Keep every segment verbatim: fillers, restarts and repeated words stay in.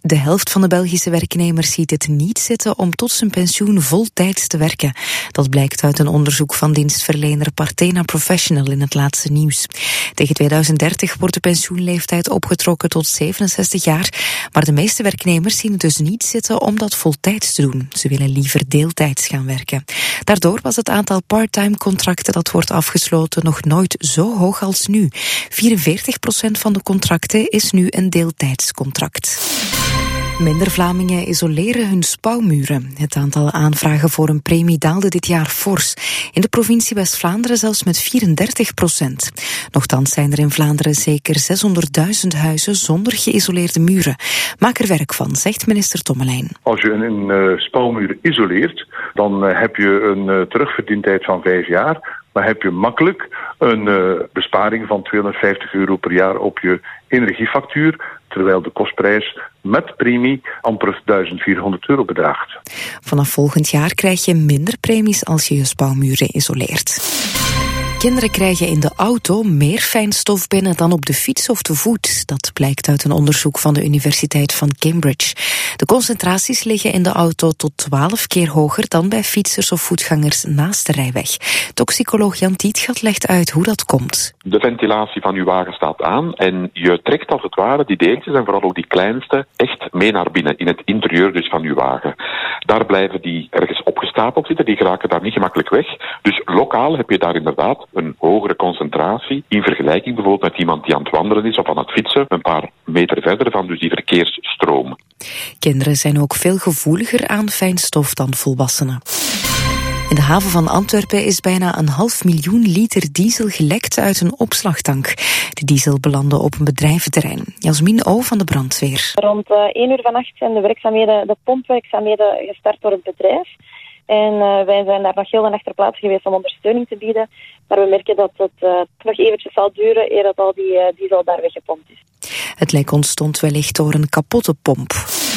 De helft van de Belgische werknemers ziet het niet zitten om tot zijn pensioen voltijds te werken. Dat blijkt uit een onderzoek van dienstverlener Partena Professional in het laatste nieuws. Tegen tweeduizend dertig wordt de pensioenleeftijd opgetrokken tot zevenenzestig jaar, maar de meeste werknemers zien het dus niet zitten om dat voltijds te doen. Ze willen liever deeltijds gaan werken. Daardoor was het aantal parttime contracten dat wordt afgesloten nog nooit zo hoog als nu. vierenveertig procent van de contracten is nu een deeltijdscontract. Minder Vlamingen isoleren hun spouwmuren. Het aantal aanvragen voor een premie daalde dit jaar fors. In de provincie West-Vlaanderen zelfs met vierendertig procent. Nochtans zijn er in Vlaanderen zeker zeshonderdduizend huizen zonder geïsoleerde muren. Maak er werk van, zegt minister Tommelijn. Als je een, een uh, spouwmuur isoleert, dan uh, heb je een uh, terugverdientijd van vijf jaar. Maar heb je makkelijk een uh, besparing van tweehonderdvijftig euro per jaar op je energiefactuur, terwijl de kostprijs met premie amper duizend vierhonderd euro bedraagt. Vanaf volgend jaar krijg je minder premies als je je spouwmuren isoleert. Kinderen krijgen in de auto meer fijnstof binnen dan op de fiets of te voet. Dat blijkt uit een onderzoek van de Universiteit van Cambridge. De concentraties liggen in de auto tot twaalf keer hoger dan bij fietsers of voetgangers naast de rijweg. Toxicoloog Jan Tietgat legt uit hoe dat komt. De ventilatie van uw wagen staat aan en je trekt als het ware die deeltjes en vooral ook die kleinste echt mee naar binnen, in het interieur dus van uw wagen. Daar blijven die ergens opgestapeld zitten, die geraken daar niet gemakkelijk weg. Dus lokaal heb je daar inderdaad een hogere concentratie in vergelijking bijvoorbeeld met iemand die aan het wandelen is of aan het fietsen, een paar meter verder van dus die verkeersstroom. Kinderen zijn ook veel gevoeliger aan fijnstof dan volwassenen. In de haven van Antwerpen is bijna een half miljoen liter diesel gelekt uit een opslagtank. De diesel belandde op een bedrijventerrein. Jasmin O. van de brandweer. Rond uh, één uur vannacht zijn de werkzaamheden, de pompwerkzaamheden gestart door het bedrijf. En uh, wij zijn daar nog heel de nacht ter plaatse geweest om ondersteuning te bieden. Maar we merken dat het uh, nog eventjes zal duren eer dat al die uh, diesel daar weggepompt is. Het lek ontstond wellicht door een kapotte pomp.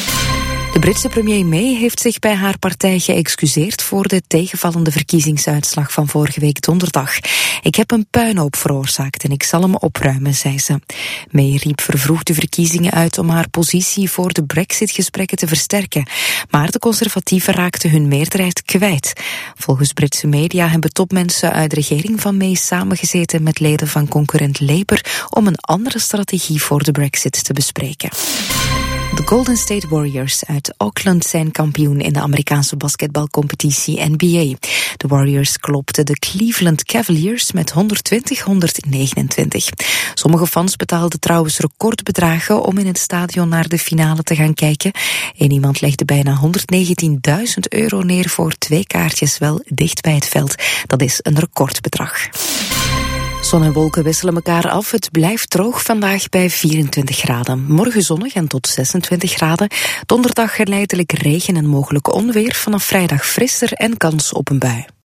De Britse premier May heeft zich bij haar partij geëxcuseerd voor de tegenvallende verkiezingsuitslag van vorige week donderdag. Ik heb een puinhoop veroorzaakt en ik zal hem opruimen, zei ze. May riep vervroegde verkiezingen uit om haar positie voor de Brexit-gesprekken te versterken. Maar de conservatieven raakten hun meerderheid kwijt. Volgens Britse media hebben topmensen uit de regering van May samengezeten met leden van concurrent Labour om een andere strategie voor de Brexit te bespreken. De Golden State Warriors uit Oakland zijn kampioen in de Amerikaanse basketbalcompetitie N B A. De Warriors klopten de Cleveland Cavaliers met honderdtwintig honderdnegenentwintig. Sommige fans betaalden trouwens recordbedragen om in het stadion naar de finale te gaan kijken. Eén iemand legde bijna honderdnegentienduizend euro neer voor twee kaartjes wel dicht bij het veld. Dat is een recordbedrag. Zon en wolken wisselen elkaar af. Het blijft droog vandaag bij vierentwintig graden. Morgen zonnig en tot zesentwintig graden. Donderdag geleidelijk regen en mogelijk onweer. Vanaf vrijdag frisser en kans op een bui.